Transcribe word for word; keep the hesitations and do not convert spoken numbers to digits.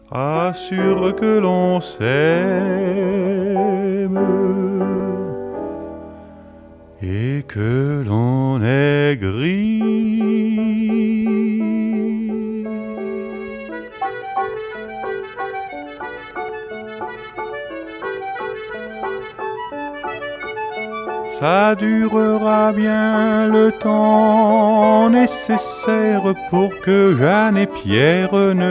assure que l'on s'aime et que l'on est gris. Ça durera bien le temps nécessaire pour que Jeanne et Pierre ne